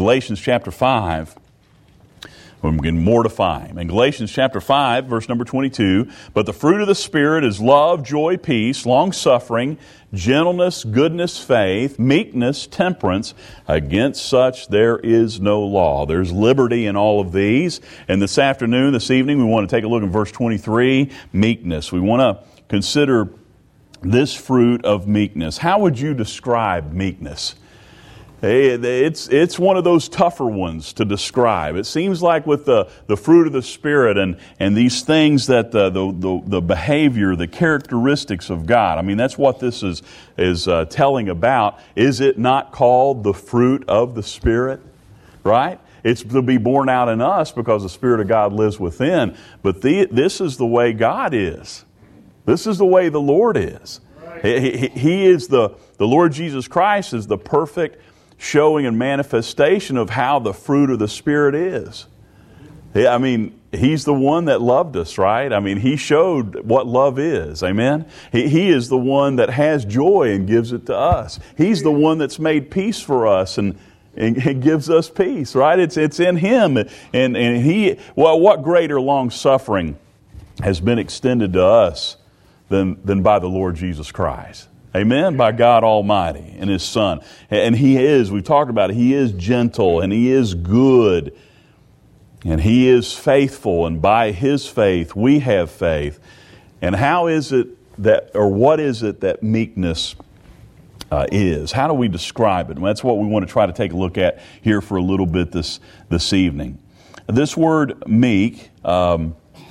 Galatians chapter 5. We're going to mortify him. In Galatians chapter 5, verse number 22, but the fruit of the Spirit is love, joy, peace, long-suffering, gentleness, goodness, faith, meekness, temperance. Against such there is no law. There's liberty in all of these. And this evening, we want to take a look at verse 23, meekness. We want to consider this fruit of meekness. How would you describe meekness? It's one of those tougher ones to describe. It seems like with the fruit of the Spirit and these things that the behavior, the characteristics of God. I mean, that's what this is telling about. Is it not called the fruit of the Spirit? Right? It's to be born out in us because the Spirit of God lives within. But this is the way God is. This is the way the Lord is. He is the Lord Jesus Christ is the perfect showing and manifestation of how the fruit of the Spirit is. I mean, He's the one that loved us, right? I mean, He showed what love is. Amen? He is the one that has joy and gives it to us. He's the one that's made peace for us and gives us peace, right? It's in Him. And He, well, what greater long suffering has been extended to us than by the Lord Jesus Christ? Amen? By God Almighty and His Son. And He is, we've talked about it, He is gentle and He is good and He is faithful, and by His faith we have faith. And how is it that, or what is it that meekness is? How do we describe it? And that's what we want to try to take a look at here for a little bit this evening. This word meek, here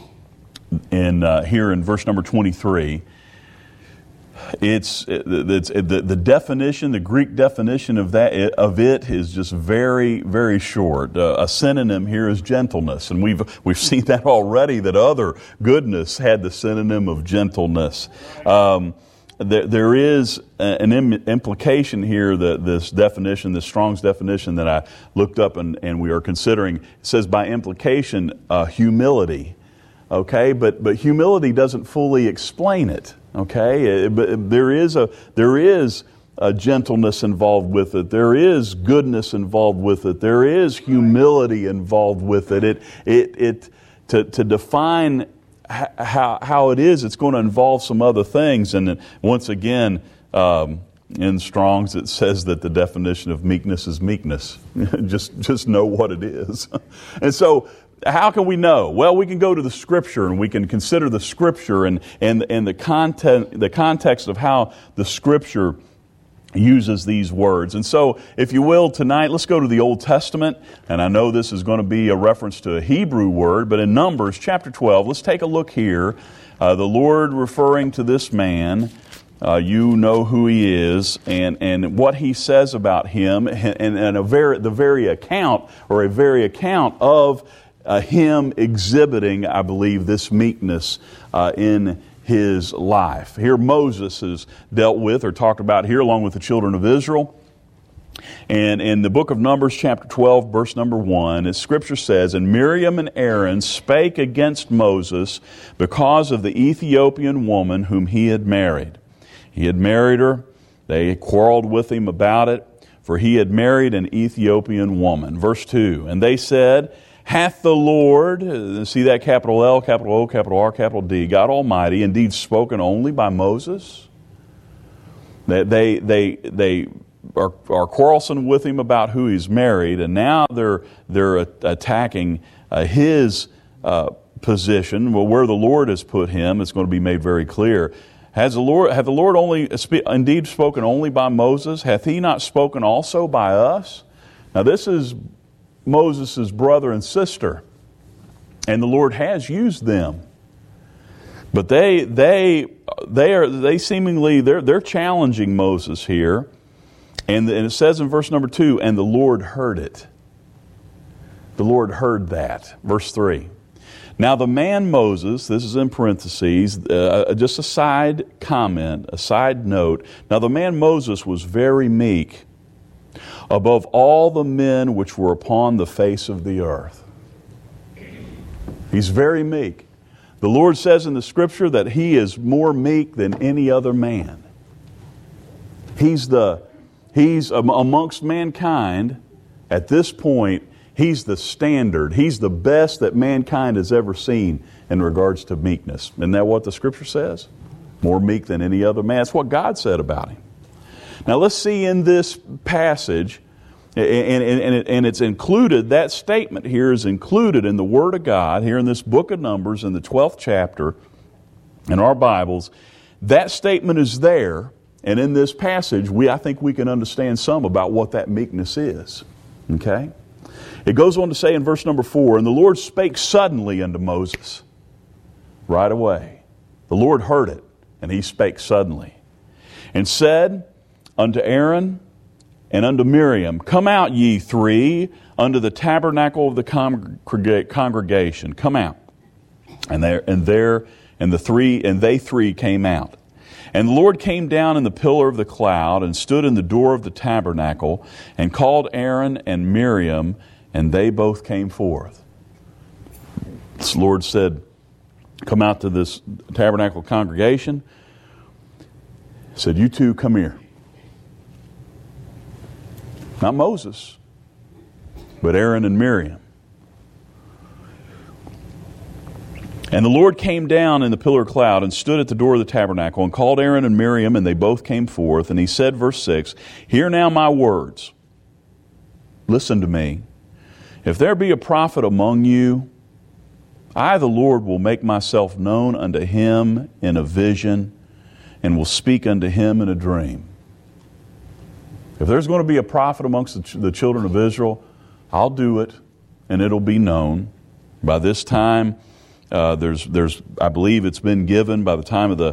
in verse number 23, it's the definition, the Greek definition of it is just very, very short. A synonym here is gentleness, and we've seen that already. That other goodness had the synonym of gentleness. There is an implication here that this definition, this Strong's definition that I looked up and we are considering, it says by implication humility. Okay, but humility doesn't fully explain it. Okay, but there is a gentleness involved with it. There is goodness involved with it. There is humility involved with it. To define how it is, it's going to involve some other things. And once again, in Strong's, it says that the definition of meekness is meekness. just know what it is. And so, how can we know? Well, we can go to the Scripture and we can consider the Scripture and the context of how the Scripture uses these words. And so, if you will, tonight, let's go to the Old Testament. And I know this is going to be a reference to a Hebrew word, but in Numbers chapter 12, let's take a look here. The Lord referring to this man, you know who he is and what he says about him, and the very account of him exhibiting, I believe, this meekness in his life. Here Moses is dealt with or talked about here along with the children of Israel. And in the book of Numbers chapter 12 verse number 1, as Scripture says, and Miriam and Aaron spake against Moses because of the Ethiopian woman whom he had married. He had married her. They quarreled with him about it, for he had married an Ethiopian woman. Verse 2, and they said, hath the Lord, see that capital L, capital O, capital R, capital D, God Almighty, indeed spoken only by Moses? They are quarrelsome with him about who he's married, and now they're attacking his position. Well, where the Lord has put him, it's going to be made very clear. Have the Lord only indeed spoken only by Moses? Hath He not spoken also by us? Now this is Moses' brother and sister, and the Lord has used them, but they're challenging Moses here, and it says in verse number 2, and the Lord heard it. The Lord heard that. Verse 3. Now the man Moses, this is in parentheses, just a side comment, a side note. Now the man Moses was very meek above all the men which were upon the face of the earth. He's very meek. The Lord says in the Scripture that he is more meek than any other man. He's amongst mankind, At this point, He's the standard. He's the best that mankind has ever seen in regards to meekness. Isn't that what the Scripture says? More meek than any other man. That's what God said about Him. Now let's see in this passage, and it's included, that statement here is included in the Word of God, here in this book of Numbers, in the 12th chapter, in our Bibles. That statement is there, and in this passage, I think we can understand some about what that meekness is. Okay? It goes on to say in verse number 4, "And the Lord spake suddenly unto Moses." Right away. The Lord heard it, and He spake suddenly. "And said unto Aaron and unto Miriam, Come out, ye three, unto the tabernacle of the congregation. Come out. And they three came out. And the Lord came down in the pillar of the cloud, and stood in the door of the tabernacle, and called Aaron and Miriam, and they both came forth." The Lord said, "Come out to this tabernacle congregation." He said, "You two come here." Not Moses, but Aaron and Miriam. "And the Lord came down in the pillar of cloud, and stood at the door of the tabernacle, and called Aaron and Miriam, and they both came forth. And He said," verse 6, "Hear now my words. Listen to me. If there be a prophet among you, I, the Lord, will make myself known unto him in a vision, and will speak unto him in a dream." If there's going to be a prophet amongst the children of Israel, I'll do it, and it'll be known. By this time, there's I believe it's been given by the time of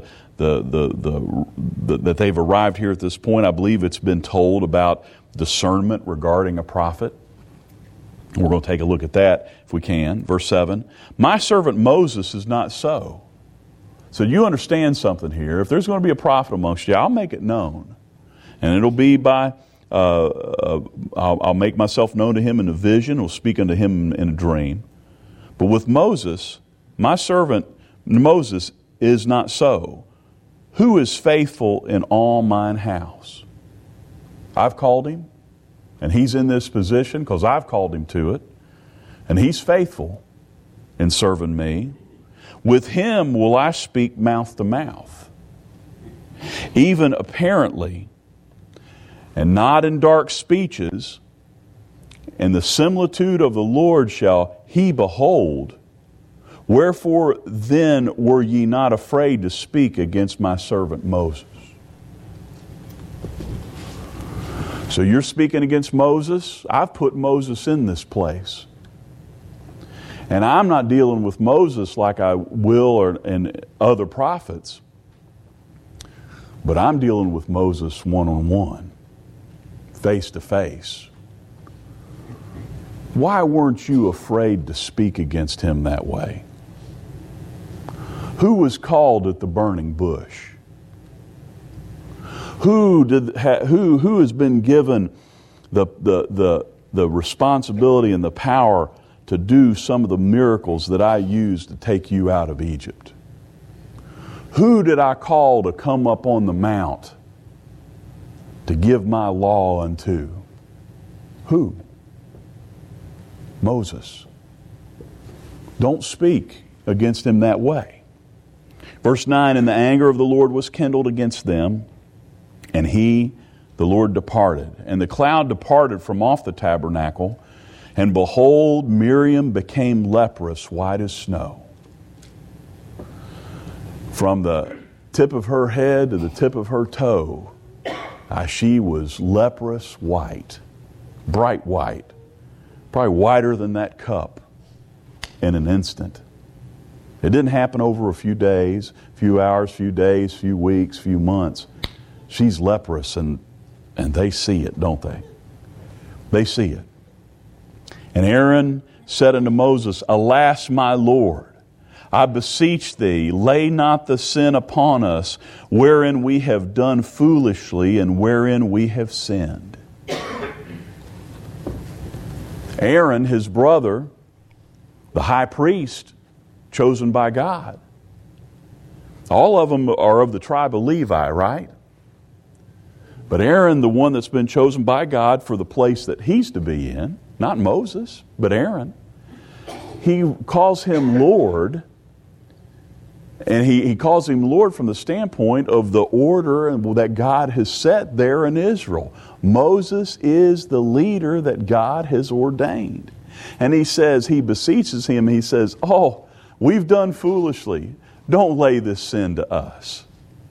that they've arrived here at this point. I believe it's been told about discernment regarding a prophet. We're going to take a look at that if we can. Verse 7, "My servant Moses is not so." So you understand something here. If there's going to be a prophet amongst you, I'll make it known. And it'll be by, I'll make myself known to him in a vision, will speak unto him in a dream. But with Moses, my servant Moses is not so. Who is faithful in all mine house? I've called him, and he's in this position because I've called him to it. And he's faithful in serving me. With him will I speak mouth to mouth, even apparently, and not in dark speeches. And the similitude of the Lord shall he behold. Wherefore then were ye not afraid to speak against my servant Moses? So you're speaking against Moses? I've put Moses in this place. And I'm not dealing with Moses like I will and other prophets. But I'm dealing with Moses one-on-one, face to face. Why weren't you afraid to speak against him that way? Who was called at the burning bush? Who has been given the responsibility and the power to do some of the miracles that I used to take you out of Egypt? Who did I call to come up on the mount to give my law unto? Who? Moses. Don't speak against him that way. Verse 9, "And the anger of the Lord was kindled against them, and he, the Lord, departed. And the cloud departed from off the tabernacle, and behold, Miriam became leprous, white as snow." From the tip of her head to the tip of her toe, she was leprous white, bright white, probably whiter than that cup in an instant. It didn't happen over a few days, few hours, few days, few weeks, few months. She's leprous, and they see it, don't they? They see it. "And Aaron said unto Moses, Alas, my Lord, I beseech thee, lay not the sin upon us, wherein we have done foolishly, and wherein we have sinned." Aaron, his brother, the high priest, chosen by God. All of them are of the tribe of Levi, right? But Aaron, the one that's been chosen by God for the place that he's to be in, not Moses, but Aaron, he calls him Lord. And he calls him Lord from the standpoint of the order that God has set there in Israel. Moses is the leader that God has ordained. And he says, he beseeches him, he says, oh, we've done foolishly. Don't lay this sin to us.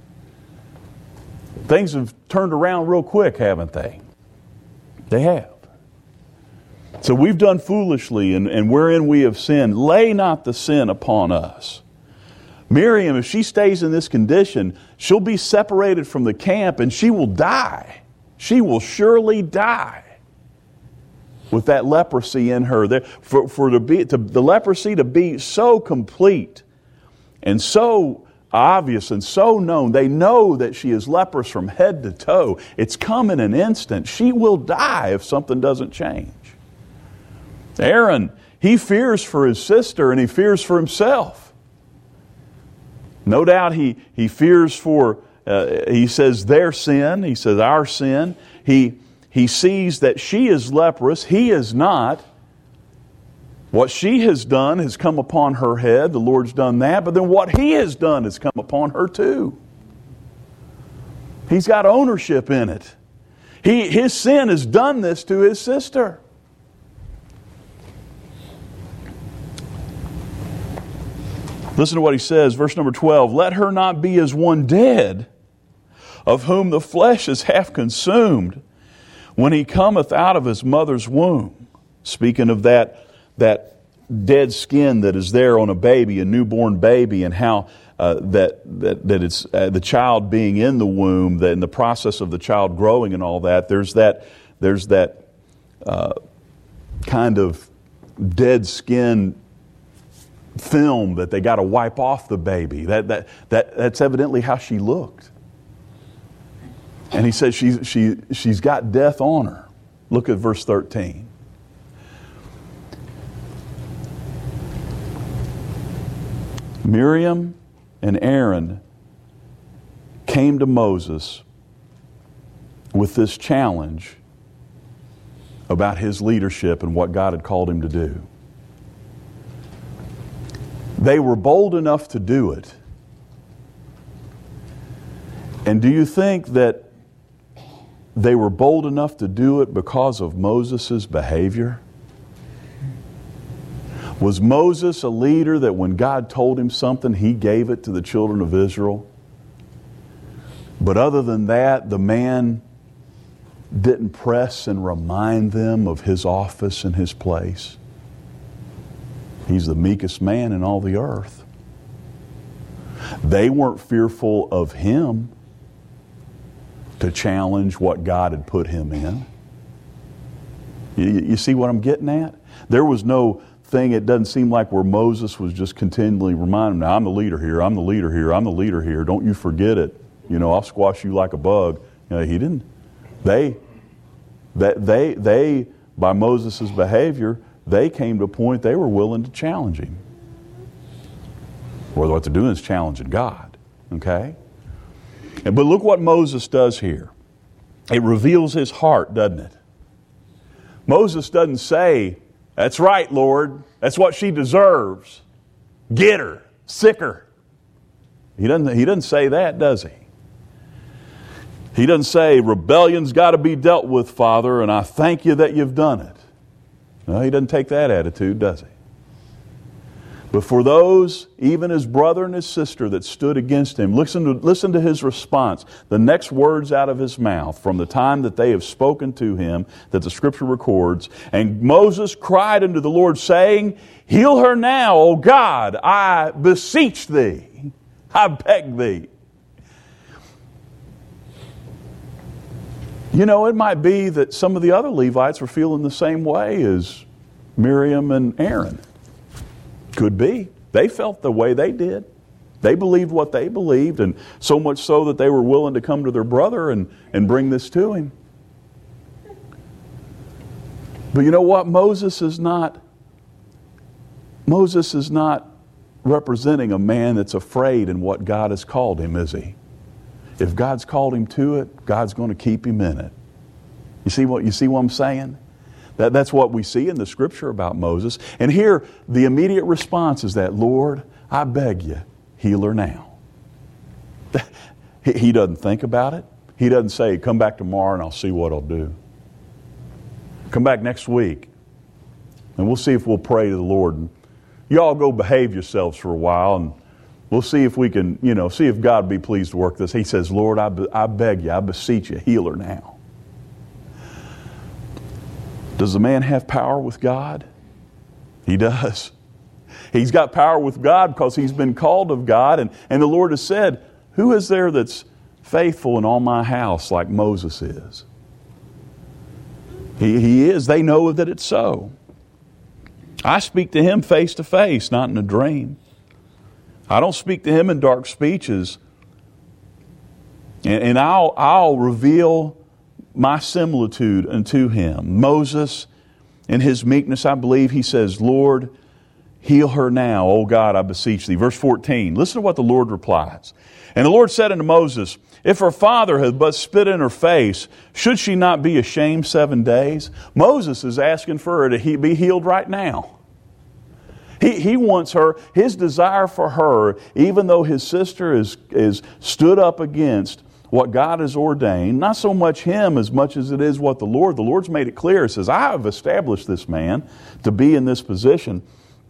Things have turned around real quick, haven't they? They have. So we've done foolishly, and wherein we have sinned, lay not the sin upon us. Miriam, if she stays in this condition, she'll be separated from the camp and she will die. She will surely die with that leprosy in her. For the leprosy to be so complete and so obvious and so known, they know that she is leprous from head to toe. It's come in an instant. She will die if something doesn't change. Aaron, he fears for his sister and he fears for himself. No doubt he fears for, he says their sin, he says our sin. He sees that she is leprous, he is not. What she has done has come upon her head, the Lord's done that, but then what he has done has come upon her too. He's got ownership in it. His sin has done this to his sister. Listen to what he says, verse number 12. Let her not be as one dead, of whom the flesh is half consumed, when he cometh out of his mother's womb. Speaking of that dead skin that is there on a baby, a newborn baby, and how that it's the child being in the womb, that in the process of the child growing and all that, there's that kind of dead skin film that they got to wipe off the baby. That's evidently how she looked. And he says she's got death on her. Look at verse 13. Miriam and Aaron came to Moses with this challenge about his leadership and what God had called him to do. They were bold enough to do it. And do you think that they were bold enough to do it because of Moses' behavior? Was Moses a leader that when God told him something, he gave it to the children of Israel? But other than that, the man didn't press and remind them of his office and his place. He's the meekest man in all the earth. They weren't fearful of him to challenge what God had put him in. You see what I'm getting at? There was no thing, it doesn't seem like, where Moses was just continually reminding them, I'm the leader here, I'm the leader here, I'm the leader here, don't you forget it. I'll squash you like a bug. He didn't. They, by Moses' behavior, they came to a point they were willing to challenge him. Or what they're doing is challenging God. Okay? But look what Moses does here. It reveals his heart, doesn't it? Moses doesn't say, that's right, Lord. That's what she deserves. Get her. Sick her. He doesn't say that, does he? He doesn't say, rebellion's got to be dealt with, Father, and I thank you that you've done it. No, he doesn't take that attitude, does he? But for those, even his brother and his sister that stood against him, listen to his response. The next words out of his mouth from the time that they have spoken to him, that the Scripture records. And Moses cried unto the Lord, saying, heal her now, O God, I beseech thee. I beg thee. It might be that some of the other Levites were feeling the same way as Miriam and Aaron. Could be. They felt the way they did. They believed what they believed, and so much so that they were willing to come to their brother and bring this to him. But you know what? Moses is not representing a man that's afraid in what God has called him, is he? if God's called him to it, God's going to keep him in it. You see what I'm saying? That's what we see in the Scripture about Moses. And here, the immediate response is that, Lord, I beg you, heal her now. He doesn't think about it. He doesn't say, come back tomorrow and I'll see what I'll do. Come back next week and we'll see if we'll pray to the Lord. And you all go behave yourselves for a while and we'll see if we can, see if God will be pleased to work this. He says, Lord, I beg you, I beseech you, heal her now. Does the man have power with God? He does. He's got power with God because he's been called of God. And the Lord has said, who is there that's faithful in all my house like Moses is? He is. They know that it's so. I speak to him face to face, not in a dream. I don't speak to him in dark speeches. And I'll reveal my similitude unto him. Moses, in his meekness, I believe, he says, Lord, heal her now, O God, I beseech thee. Verse 14, listen to what the Lord replies. And the Lord said unto Moses, if her father had but spit in her face, should she not be ashamed 7 days? Moses is asking for her to be healed right now. He wants her, his desire for her, even though his sister is stood up against what God has ordained, not so much him as much as it is what the Lord's made it clear. He says, I have established this man to be in this position.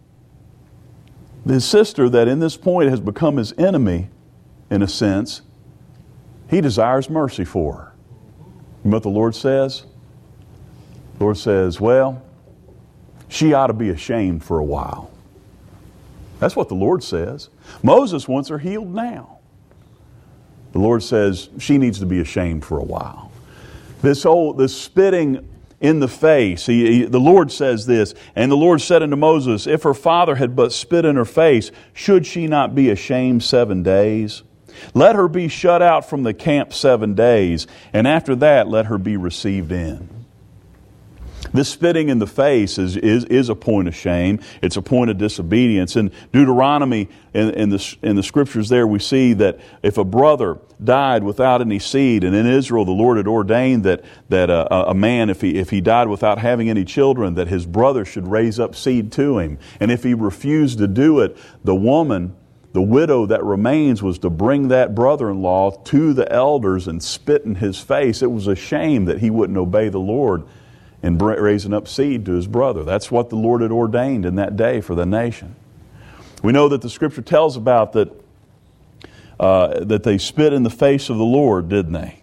His sister that in this point has become his enemy, in a sense, he desires mercy for her. You know what the Lord says? The Lord says, well, she ought to be ashamed for a while. That's what the Lord says. Moses wants her healed now. The Lord says she needs to be ashamed for a while. This spitting in the face, the Lord says this, and the Lord said unto Moses, if her father had but spit in her face, should she not be ashamed 7 days? Let her be shut out from the camp 7 days, and after that let her be received in. This spitting in the face is a point of shame. It's a point of disobedience. In Deuteronomy, in the scriptures there, we see that if a brother died without any seed, and in Israel the Lord had ordained that a man, if he died without having any children, that his brother should raise up seed to him. And if he refused to do it, the woman, the widow that remains, was to bring that brother-in-law to the elders and spit in his face. It was a shame that he wouldn't obey the Lord in raising up seed to his brother. That's what the Lord had ordained in that day for the nation. We know that the Scripture tells about that they spit in the face of the Lord, didn't they?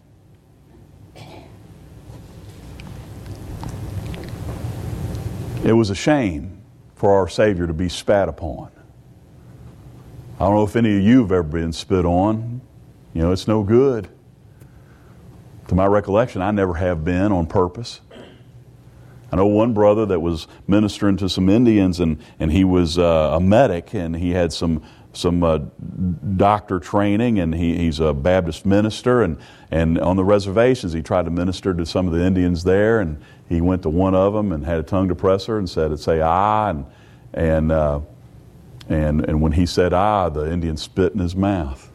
It was a shame for our Savior to be spat upon. I don't know if any of you have ever been spit on. It's no good. To my recollection, I never have been on purpose. I know one brother that was ministering to some Indians, and he was a medic, and he had some doctor training, and he's a Baptist minister, and on the reservations he tried to minister to some of the Indians there, and he went to one of them and had a tongue depressor and said, say ah, and when he said ah, the Indian spit in his mouth.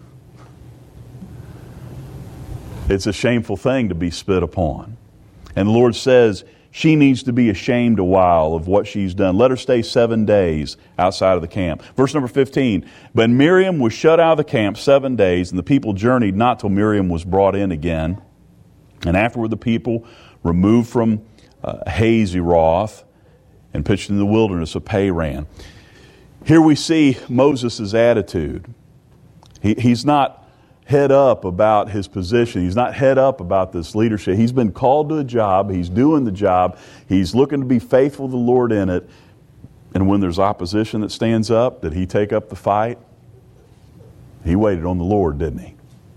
It's a shameful thing to be spit upon. And the Lord says, she needs to be ashamed a while of what she's done. Let her stay 7 days outside of the camp. Verse number 15. But Miriam was shut out of the camp 7 days, and the people journeyed not till Miriam was brought in again. And afterward the people removed from Hazeroth and pitched in the wilderness of Paran. Here we see Moses' attitude. He's not head up about his position. He's not head up about this leadership. He's been called to a job. He's doing the job. He's looking to be faithful to the Lord in it. And when there's opposition that stands up, did he take up the fight? He waited on the Lord, didn't he?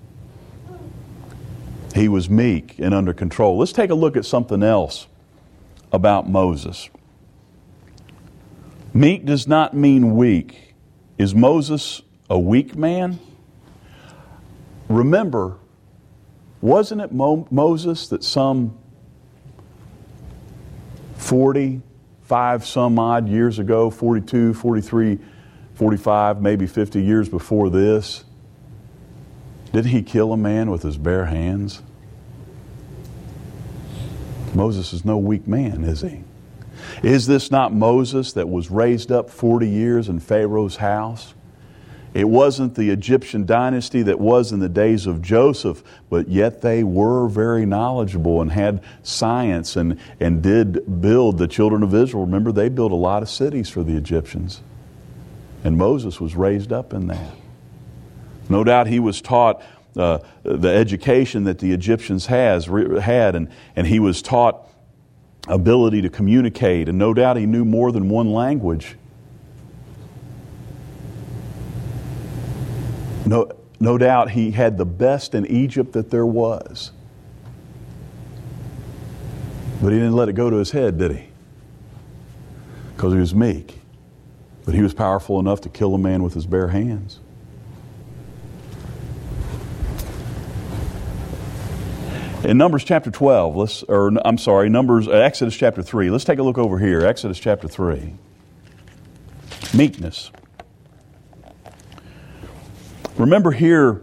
He was meek and under control. Let's take a look at something else about Moses. Meek does not mean weak. Is Moses a weak man? Remember, wasn't it Moses that some 45 some odd years ago, 42, 43, 45, maybe 50 years before this, Didn't he kill a man with his bare hands? Moses is no weak man, is he? Is this not Moses that was raised up 40 years in Pharaoh's house? It wasn't the Egyptian dynasty that was in the days of Joseph, but yet they were very knowledgeable and had science and did build the children of Israel. Remember, they built a lot of cities for the Egyptians. And Moses was raised up in that. No doubt he was taught the education that the Egyptians had, and he was taught ability to communicate, and no doubt he knew more than one language. No doubt he had the best in Egypt that there was. But he didn't let it go to his head, did he? Because he was meek. But he was powerful enough to kill a man with his bare hands. In Numbers chapter 12, Exodus chapter 3. Let's take a look over here. Exodus chapter 3. Meekness. Remember here,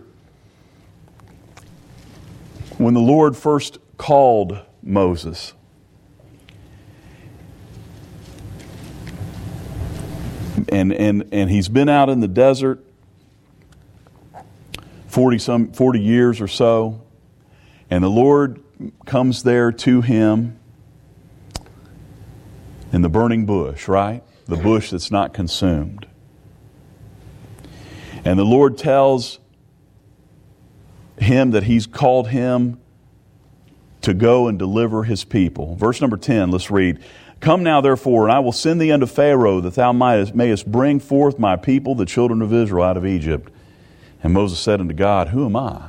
when the Lord first called Moses, and he's been out in the desert 40 years or so, and the Lord comes there to him in the burning bush, right? The bush that's not consumed. And the Lord tells him that he's called him to go and deliver his people. Verse number 10, let's read. Come now, therefore, and I will send thee unto Pharaoh, that thou mayest bring forth my people, the children of Israel, out of Egypt. And Moses said unto God, Who am I?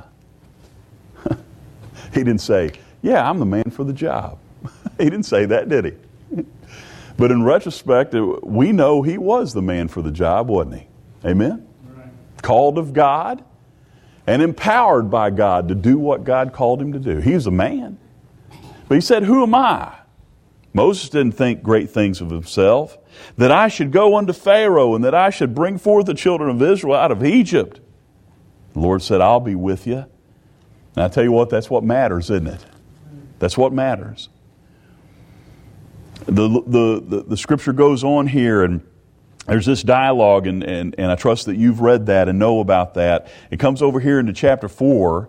He didn't say, yeah, I'm the man for the job. He didn't say that, did he? But in retrospect, we know he was the man for the job, wasn't he? Amen? Right. Called of God and empowered by God to do what God called him to do. He was a man. But he said, Who am I? Moses didn't think great things of himself, that I should go unto Pharaoh and that I should bring forth the children of Israel out of Egypt. The Lord said, I'll be with you. And I tell you what, that's what matters, isn't it? That's what matters. The scripture goes on here, and there's this dialogue, and I trust that you've read that and know about that. It comes over here into chapter 4.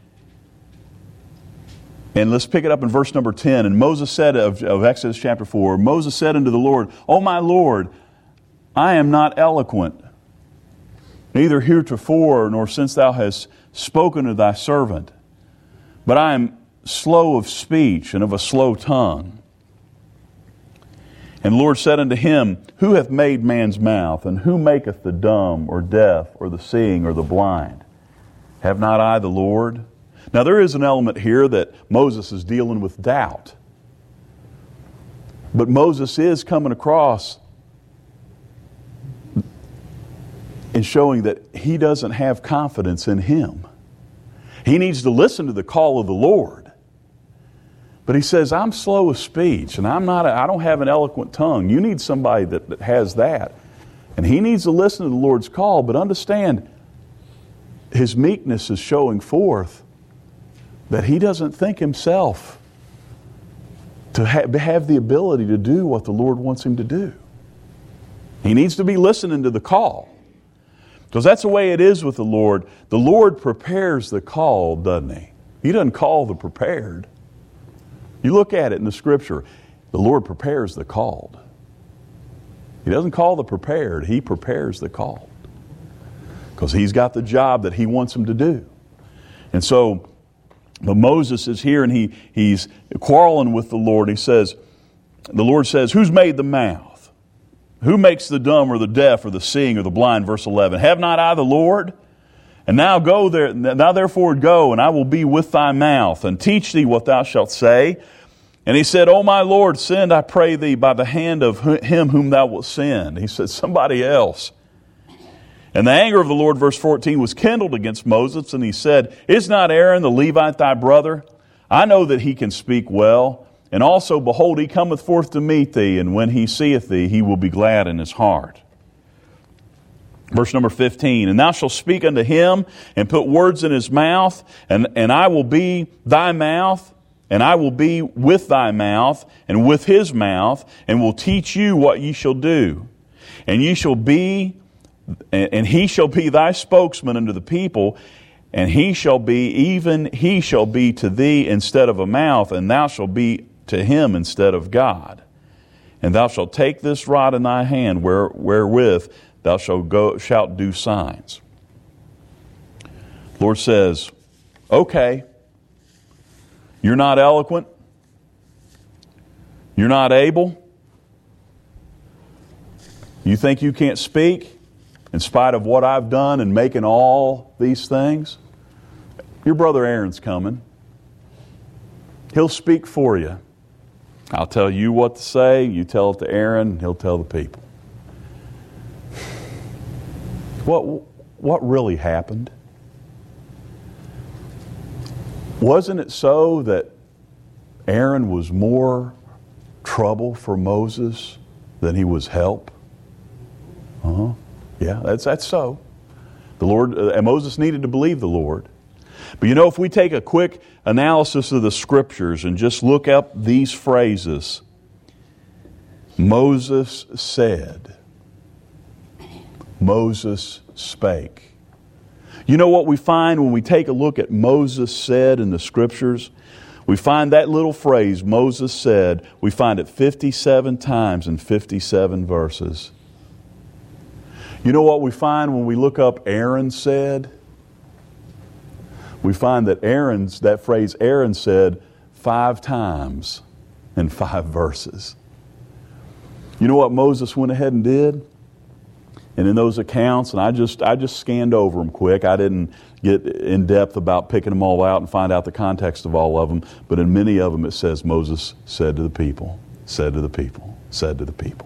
And let's pick it up in verse number 10. And Moses said of Exodus chapter 4, Moses said unto the Lord, O my Lord, I am not eloquent, neither heretofore nor since thou hast spoken to thy servant, but I am slow of speech and of a slow tongue. And the Lord said unto him, Who hath made man's mouth, and who maketh the dumb or deaf or the seeing or the blind? Have not I the Lord? Now there is an element here that Moses is dealing with doubt. But Moses is coming across and showing that he doesn't have confidence in him. He needs to listen to the call of the Lord. But he says, I'm slow of speech, and I don't have an eloquent tongue. You need somebody that has that. And he needs to listen to the Lord's call, but understand his meekness is showing forth that he doesn't think himself to have the ability to do what the Lord wants him to do. He needs to be listening to the call. Because that's the way it is with the Lord. The Lord prepares the called, doesn't he? He doesn't call the prepared. You look at it in the scripture, the Lord prepares the called. He doesn't call the prepared, he prepares the called. Because he's got the job that he wants him to do. And so, but Moses is here and he's quarreling with the Lord. The Lord says, Who's made the mouth? Who makes the dumb or the deaf or the seeing or the blind? Verse 11. Have not I the Lord? And now go there. Now therefore go, and I will be with thy mouth, and teach thee what thou shalt say. And he said, O my Lord, send, I pray thee, by the hand of him whom thou wilt send. He said, somebody else. And the anger of the Lord, verse 14, was kindled against Moses, and he said, Is not Aaron the Levite thy brother? I know that he can speak well. And also, behold, he cometh forth to meet thee, and when he seeth thee, he will be glad in his heart. Verse number 15, and thou shalt speak unto him and put words in his mouth, and I will be thy mouth, and I will be with thy mouth and with his mouth, and will teach you what ye shall do. And he shall be thy spokesman unto the people, and he shall be to thee instead of a mouth, and thou shalt be to him instead of God. And thou shalt take this rod in thy hand, wherewith thou shalt do signs. The Lord says, okay, you're not eloquent, you're not able, you think you can't speak in spite of what I've done in making all these things? Your brother Aaron's coming. He'll speak for you. I'll tell you what to say, you tell it to Aaron, and he'll tell the people. What really happened? Wasn't it so that Aaron was more trouble for Moses than he was help? Yeah, that's so. The Lord and Moses needed to believe the Lord. But you know, if we take a quick analysis of the Scriptures and just look up these phrases, Moses said, Moses spake. You know what we find when we take a look at Moses said in the Scriptures? We find that little phrase, Moses said, we find it 57 times in 57 verses. You know what we find when we look up Aaron said? We find that that phrase Aaron said 5 times in 5 verses. You know what Moses went ahead and did? And in those accounts, and I just scanned over them quick. I didn't get in depth about picking them all out and find out the context of all of them. But in many of them it says Moses said to the people, said to the people, said to the people.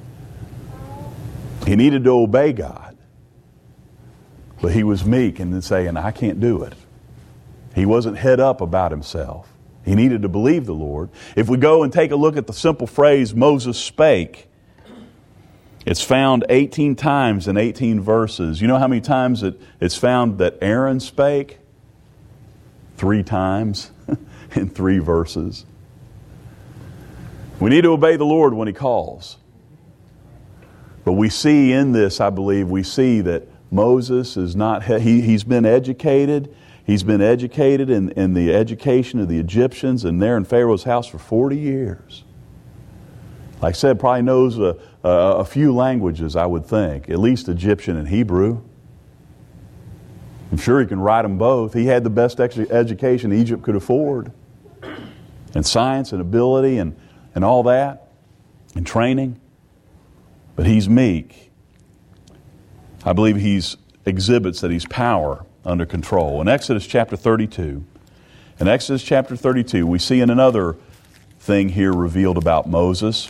He needed to obey God. But he was meek and then saying, I can't do it. He wasn't head up about himself. He needed to believe the Lord. If we go and take a look at the simple phrase, Moses spake, it's found 18 times in 18 verses. You know how many times it's found that Aaron spake? 3 times in 3 verses. We need to obey the Lord when He calls. But we see in this, I believe, we see that Moses is not, he's been educated. He's been educated in the education of the Egyptians and there in Pharaoh's house for 40 years. Like I said, probably knows a few languages, I would think, at least Egyptian and Hebrew. I'm sure he can write them both. He had the best education Egypt could afford, and science and ability and all that, and training. But he's meek. I believe he exhibits that he's power under control. In Exodus chapter 32, we see another thing here revealed about Moses.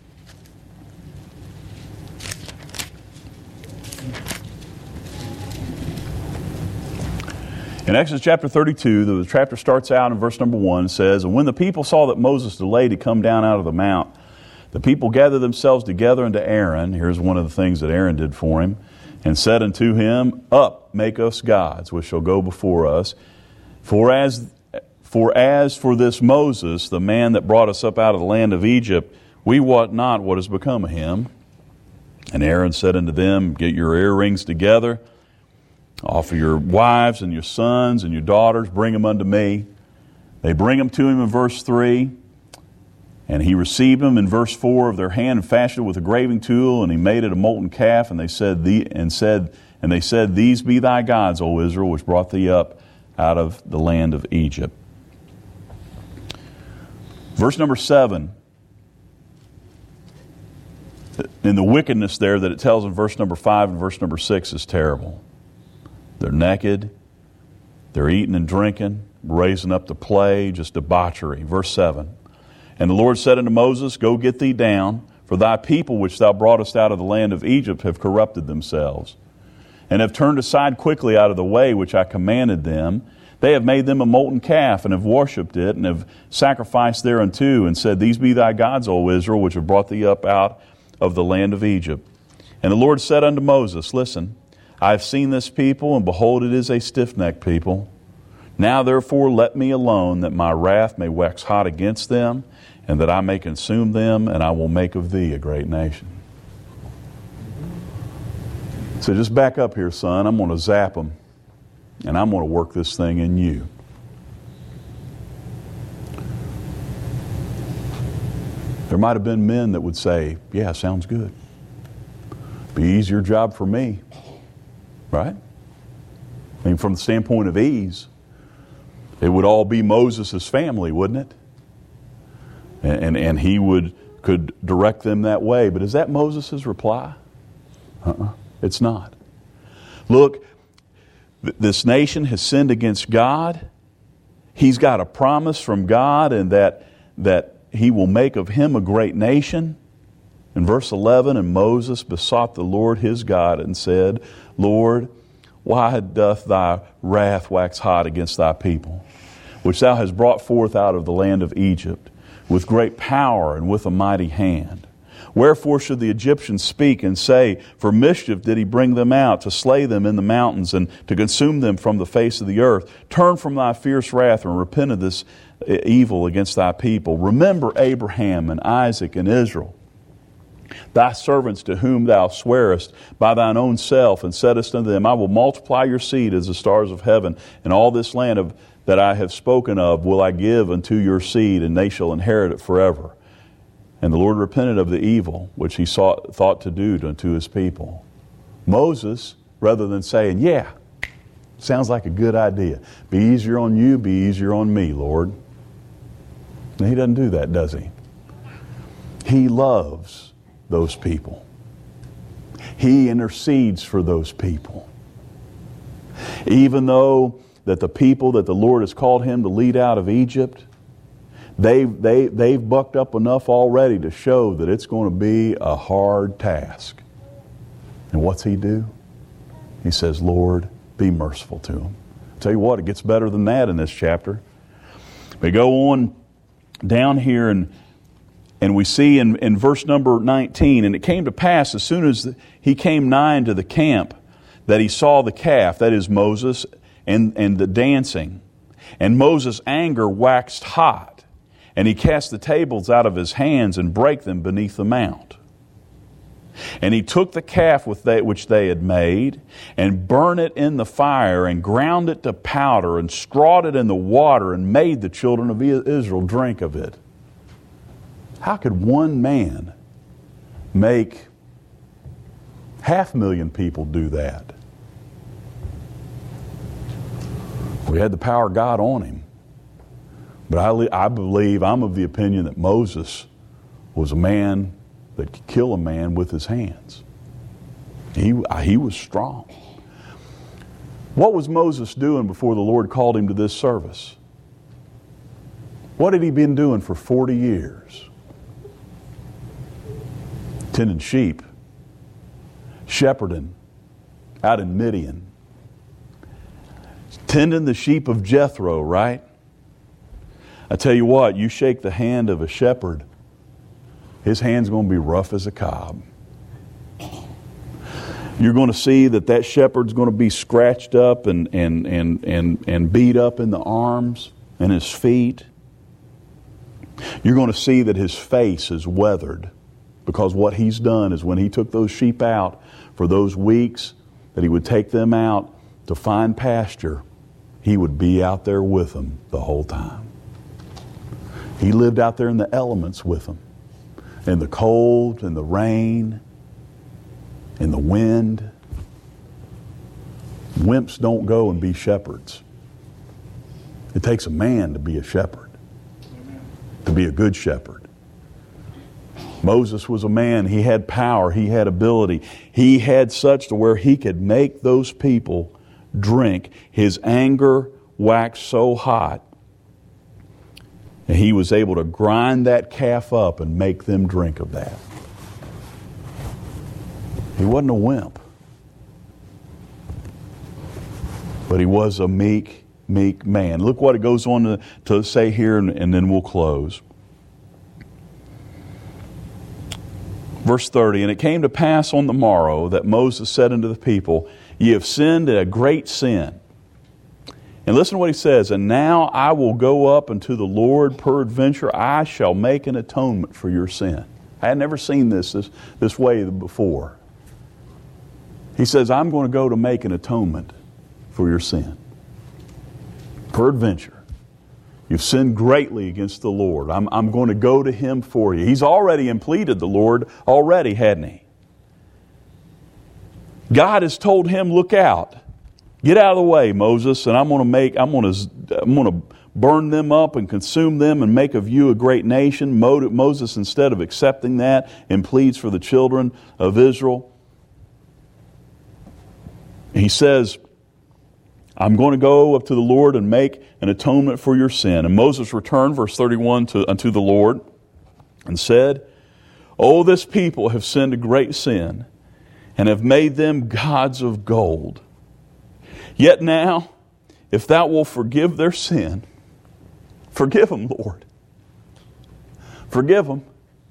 In Exodus chapter 32, the chapter starts out in verse number 1, says, And when the people saw that Moses delayed to come down out of the mount, the people gathered themselves together unto Aaron. Here's one of the things that Aaron did for him. And said unto him, Up, make us gods, which shall go before us. For as for this Moses, the man that brought us up out of the land of Egypt, we wot not what has become of him. And Aaron said unto them, Get your earrings together, offer your wives and your sons and your daughters, bring them unto me. They bring them to him in verse 3. And he received them in verse 4 of their hand and fashioned it with a graving tool, and he made it a molten calf. And they said, These be thy gods, O Israel, which brought thee up out of the land of Egypt. Verse number 7, in the wickedness there that it tells in verse number 5 and verse number 6 is terrible. They're naked, they're eating and drinking, raising up to play, just debauchery. Verse 7. And the Lord said unto Moses, Go get thee down, for thy people which thou broughtest out of the land of Egypt have corrupted themselves, and have turned aside quickly out of the way which I commanded them. They have made them a molten calf, and have worshipped it, and have sacrificed thereunto, and said, These be thy gods, O Israel, which have brought thee up out of the land of Egypt. And the Lord said unto Moses, Listen, I have seen this people, and behold, it is a stiff-necked people. Now therefore let me alone, that my wrath may wax hot against them, and that I may consume them, and I will make of thee a great nation. So just back up here, son. I'm going to zap them, and I'm going to work this thing in you. There might have been men that would say, yeah, sounds good. Be easier job for me. Right? I mean, from the standpoint of ease, it would all be Moses' family, wouldn't it? And he could direct them that way. But is that Moses' reply? It's not. Look, this nation has sinned against God. He's got a promise from God, and that He will make of him a great nation. In verse 11, and Moses besought the Lord his God and said, Lord, why doth thy wrath wax hot against thy people, which thou hast brought forth out of the land of Egypt, with great power and with a mighty hand? Wherefore should the Egyptians speak and say, for mischief did he bring them out, to slay them in the mountains, and to consume them from the face of the earth? Turn from thy fierce wrath, and repent of this evil against thy people. Remember Abraham and Isaac and Israel, thy servants, to whom thou swarest by thine own self, and saidst unto them, I will multiply your seed as the stars of heaven, and all this land that I have spoken of will I give unto your seed, and they shall inherit it forever. And the Lord repented of the evil which he thought to do unto his people. Moses, rather than saying, yeah, sounds like a good idea. Be easier on you, be easier on me, Lord. And he doesn't do that, does he? He loves those people. He intercedes for those people. Even though that the people that the Lord has called him to lead out of Egypt, they've bucked up enough already to show that it's going to be a hard task. And what's he do? He says, Lord, be merciful to them. I'll tell you what, it gets better than that in this chapter. We go on down here and we see in verse number 19, and it came to pass as soon as he came nigh unto the camp that he saw the calf, that is Moses, and the dancing. And Moses' anger waxed hot, and he cast the tables out of his hands and brake them beneath the mount. And he took the calf which they had made, and burned it in the fire, and ground it to powder, and strawed it in the water, and made the children of Israel drink of it. How could one man make 500,000 people do that? We had the power of God on him. But I believe, I'm of the opinion that Moses was a man that could kill a man with his hands. He was strong. What was Moses doing before the Lord called him to this service? What had he been doing for 40 years? Tending sheep, shepherding out in Midian, tending the sheep of Jethro, right? I tell you what, you shake the hand of a shepherd, his hand's going to be rough as a cob. You're going to see that shepherd's going to be scratched up and beat up in the arms and his feet. You're going to see that his face is weathered, because what he's done is when he took those sheep out for those weeks that he would take them out to find pasture, he would be out there with them the whole time. He lived out there in the elements with them, in the cold, in the rain, in the wind. Wimps don't go and be shepherds. It takes a man to be a shepherd, to be a good shepherd. Moses was a man. He had power. He had ability. He had such to where he could make those people drink. His anger waxed so hot, and he was able to grind that calf up and make them drink of that. He wasn't a wimp, but he was a meek man. Look what it goes on to say here, and then we'll close. Verse 30, and it came to pass on the morrow that Moses said unto the people, Ye have sinned a great sin. And listen to what he says, And now I will go up unto the Lord, peradventure I shall make an atonement for your sin. I had never seen this way before. He says, I'm going to go to make an atonement for your sin. Peradventure. You've sinned greatly against the Lord. I'm going to go to Him for you. He's already pleaded the Lord already, hadn't He? God has told him, look out. Get out of the way, Moses, and I'm going to burn them up and consume them and make of you a great nation. Moses, instead of accepting that, and pleads for the children of Israel. He says, I'm going to go up to the Lord and make an atonement for your sin. And Moses returned, verse 31, unto the Lord and said, O this people have sinned a great sin and have made them gods of gold. Yet now, if thou wilt forgive their sin, forgive them, Lord. Forgive them.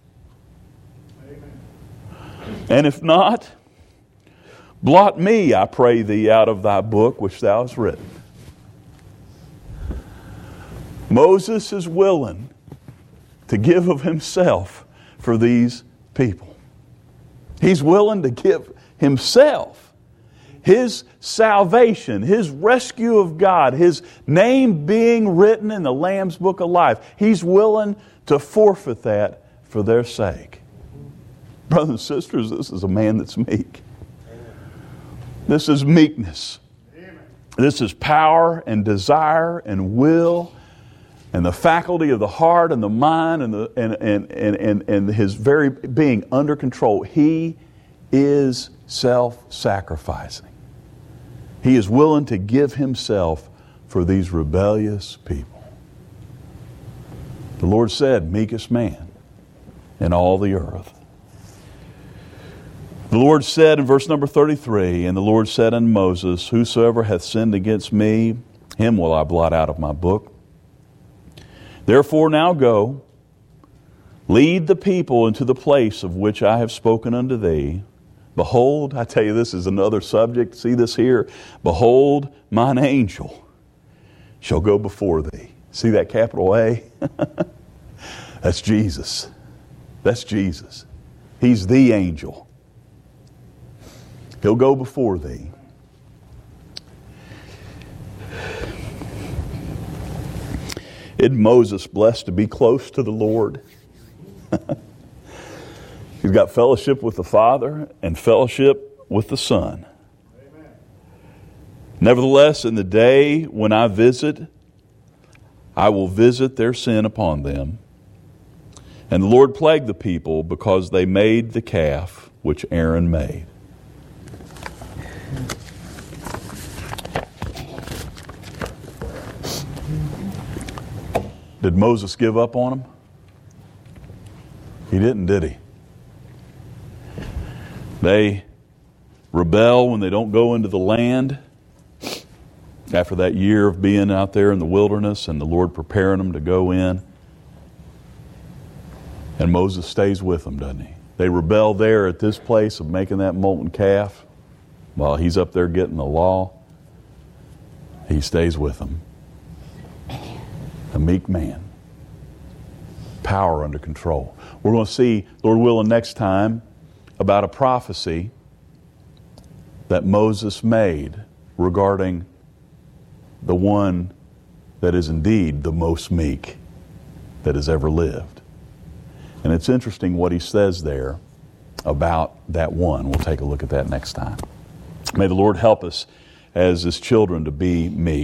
And if not, blot me, I pray thee, out of thy book which thou hast written. Moses is willing to give of himself for these people. He's willing to give himself, his salvation, his rescue of God, his name being written in the Lamb's Book of Life. He's willing to forfeit that for their sake. Brothers and sisters, this is a man that's meek. This is meekness. This is power and desire and will and the faculty of the heart and the mind and his very being under control. He is self-sacrificing. He is willing to give himself for these rebellious people. The Lord said, meekest man in all the earth. The Lord said in verse number 33, And the Lord said unto Moses, Whosoever hath sinned against me, him will I blot out of my book. Therefore now go, lead the people into the place of which I have spoken unto thee. Behold, I tell you, this is another subject. See this here? Behold, mine angel shall go before thee. See that capital A? That's Jesus. That's Jesus. He's the angel. He'll go before thee. Isn't Moses blessed to be close to the Lord? He's got fellowship with the Father and fellowship with the Son. Amen. Nevertheless, in the day when I visit, I will visit their sin upon them. And the Lord plagued the people because they made the calf which Aaron made. Did Moses give up on them? He didn't, did he? They rebel when they don't go into the land after that year of being out there in the wilderness and the Lord preparing them to go in. And Moses stays with them, doesn't he? They rebel there at this place of making that molten calf while he's up there getting the law. He stays with them. A meek man. Power under control. We're going to see, Lord willing, next time about a prophecy that Moses made regarding the one that is indeed the most meek that has ever lived. And it's interesting what he says there about that one. We'll take a look at that next time. May the Lord help us as his children to be meek.